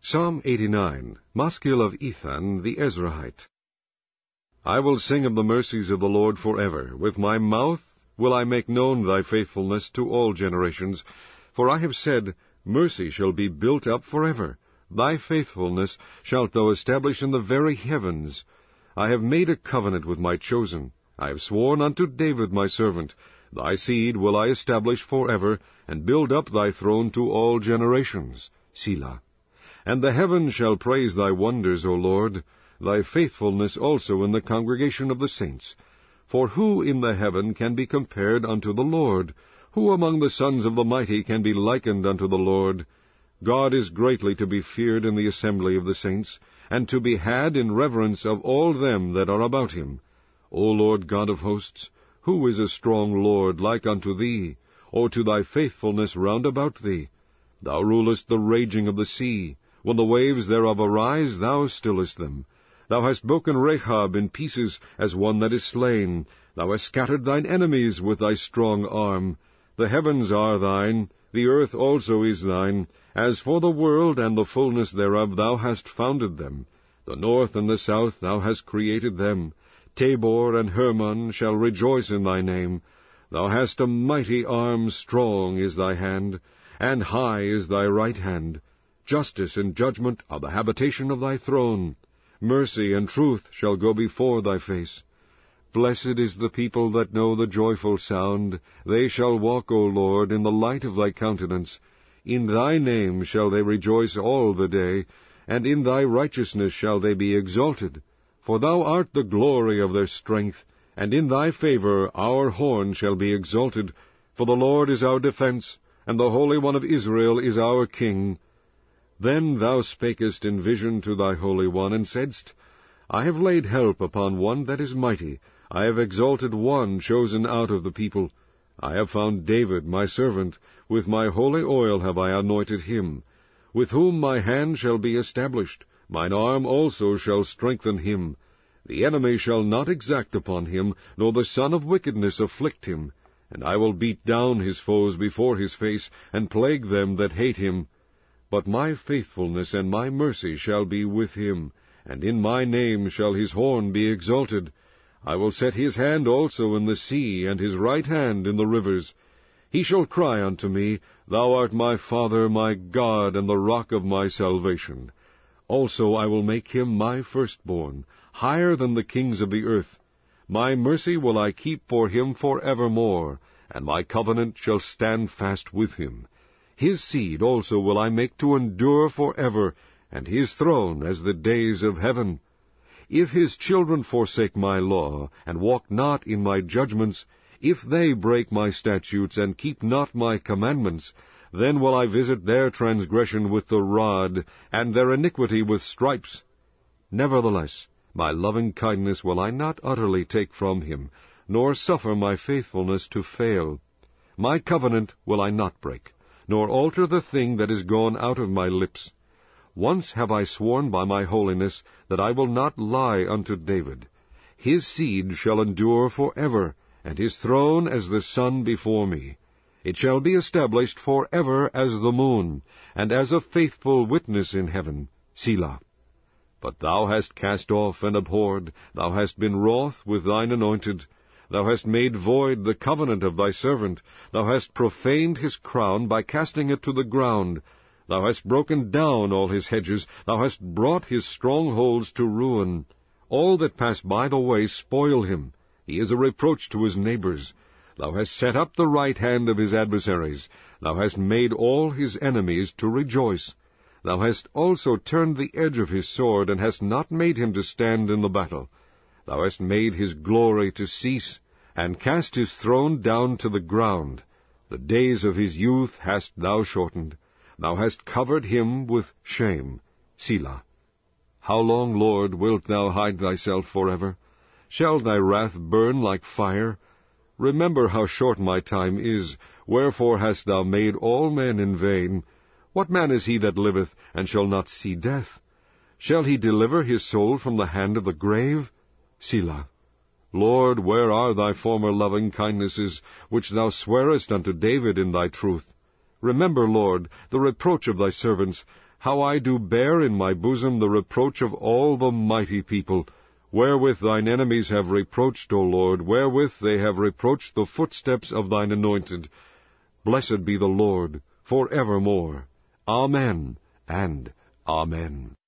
Psalm 89, Maskil of Ethan the Ezrahite. I will sing of the mercies of the Lord forever. With my mouth will I make known thy faithfulness to all generations. For I have said, Mercy shall be built up forever. Thy faithfulness shalt thou establish in the very heavens. I have made a covenant with my chosen. I have sworn unto David my servant. Thy seed will I establish forever, and build up thy throne to all generations. Selah. And the heavens shall praise thy wonders, O Lord, thy faithfulness also in the congregation of the saints. For who in the heaven can be compared unto the Lord? Who among the sons of the mighty can be likened unto the Lord? God is greatly to be feared in the assembly of the saints, and to be had in reverence of all them that are about him. O Lord God of hosts, who is a strong Lord like unto thee? O to thy faithfulness round about thee! Thou rulest the raging of the sea. When the waves thereof arise, thou stillest them. Thou hast broken Rahab in pieces as one that is slain. Thou hast scattered thine enemies with thy strong arm. The heavens are thine, the earth also is thine. As for the world and the fullness thereof, thou hast founded them. The north and the south thou hast created them. Tabor and Hermon shall rejoice in thy name. Thou hast a mighty arm, strong is thy hand, and high is thy right hand. Justice and judgment are the habitation of thy throne. Mercy and truth shall go before thy face. Blessed is the people that know the joyful sound. They shall walk, O Lord, in the light of thy countenance. In thy name shall they rejoice all the day, and in thy righteousness shall they be exalted. For thou art the glory of their strength, and in thy favor our horn shall be exalted. For the Lord is our defense, and the Holy One of Israel is our King. Then thou spakest in vision to thy Holy One, and saidst, I have laid help upon one that is mighty. I have exalted one chosen out of the people. I have found David my servant. With my holy oil have I anointed him, with whom my hand shall be established. Mine arm also shall strengthen him. The enemy shall not exact upon him, nor the son of wickedness afflict him. And I will beat down his foes before his face, and plague them that hate him. But my faithfulness and my mercy shall be with him, and in my name shall his horn be exalted. I will set his hand also in the sea, and his right hand in the rivers. He shall cry unto me, Thou art my Father, my God, and the rock of my salvation. Also I will make him my firstborn, higher than the kings of the earth. My mercy will I keep for him forevermore, and my covenant shall stand fast with him. His seed also will I make to endure forever, and his throne as the days of heaven. If his children forsake my law, and walk not in my judgments, if they break my statutes, and keep not my commandments, then will I visit their transgression with the rod, and their iniquity with stripes. Nevertheless, my loving kindness will I not utterly take from him, nor suffer my faithfulness to fail. My covenant will I not break, nor alter the thing that is gone out of my lips. Once have I sworn by my holiness that I will not lie unto David. His seed shall endure forever, and his throne as the sun before me. It shall be established forever as the moon, and as a faithful witness in heaven. Selah. But thou hast cast off and abhorred, thou hast been wroth with thine anointed. Thou hast made void the covenant of thy servant. Thou hast profaned his crown by casting it to the ground. Thou hast broken down all his hedges. Thou hast brought his strongholds to ruin. All that pass by the way spoil him. He is a reproach to his neighbors. Thou hast set up the right hand of his adversaries. Thou hast made all his enemies to rejoice. Thou hast also turned the edge of his sword, and hast not made him to stand in the battle. Thou hast made his glory to cease, and cast his throne down to the ground. The days of his youth hast thou shortened. Thou hast covered him with shame. Selah. How long, Lord, wilt thou hide thyself forever? Shall thy wrath burn like fire? Remember how short my time is. Wherefore hast thou made all men in vain? What man is he that liveth, and shall not see death? Shall he deliver his soul from the hand of the grave? Selah. Lord, where are thy former loving kindnesses, which thou swarest unto David in thy truth? Remember, Lord, the reproach of thy servants, how I do bear in my bosom the reproach of all the mighty people, wherewith thine enemies have reproached, O Lord, wherewith they have reproached the footsteps of thine anointed. Blessed be the Lord for evermore. Amen and Amen.